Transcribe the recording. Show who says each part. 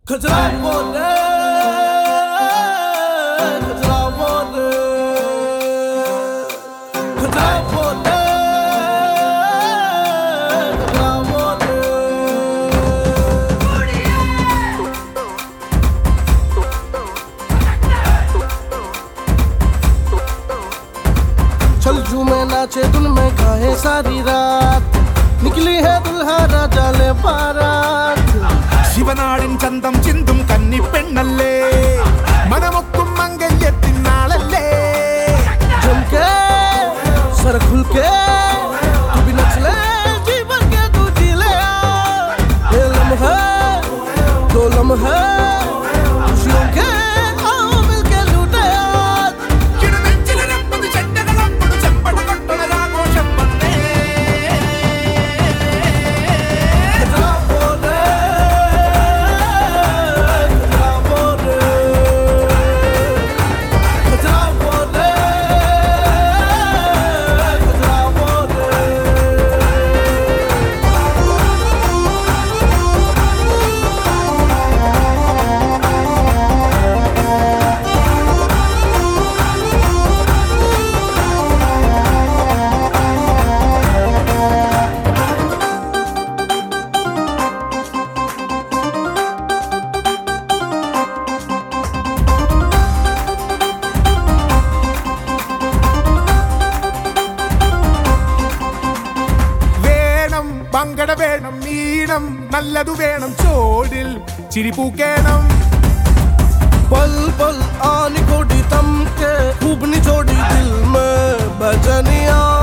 Speaker 1: खजरा बोले खजरा बोले खजरा बोले खजरा बोले चल झूमे नाचे धुन में गाए सारी रात निकली है दुल्हा राजा ले बारात
Speaker 2: ശിവനാടിൻ ചന്തം ചിന്തും കന്നി പെണ്ണല്ലേ മനമൊക്കും മംഗല്യത്തിനാളല്ലേ
Speaker 1: झुमके सर खुल के तू भी नच ले जी भर के तू जी ले ये लम्हा दो लम्हा खुशियों के आओ मिलके लूटे आज
Speaker 2: കിടനെഞ്ചിലിരപ്പത് ചെണ്ടകളപ്പത് ചെമ്പട കൊട്ടൊരാഘോഷം വന്നേ
Speaker 1: खजरा बोले खजरा बोले खजरा बोले खजरा बोले
Speaker 2: വേണം പങ്കട വേണം മീനം നല്ലതു വേണം ചോടിൽ ചിരിപൂക്കേണം
Speaker 1: पल पल आनी कोडी तम के खूब निचोड़ी दिल में बजनिया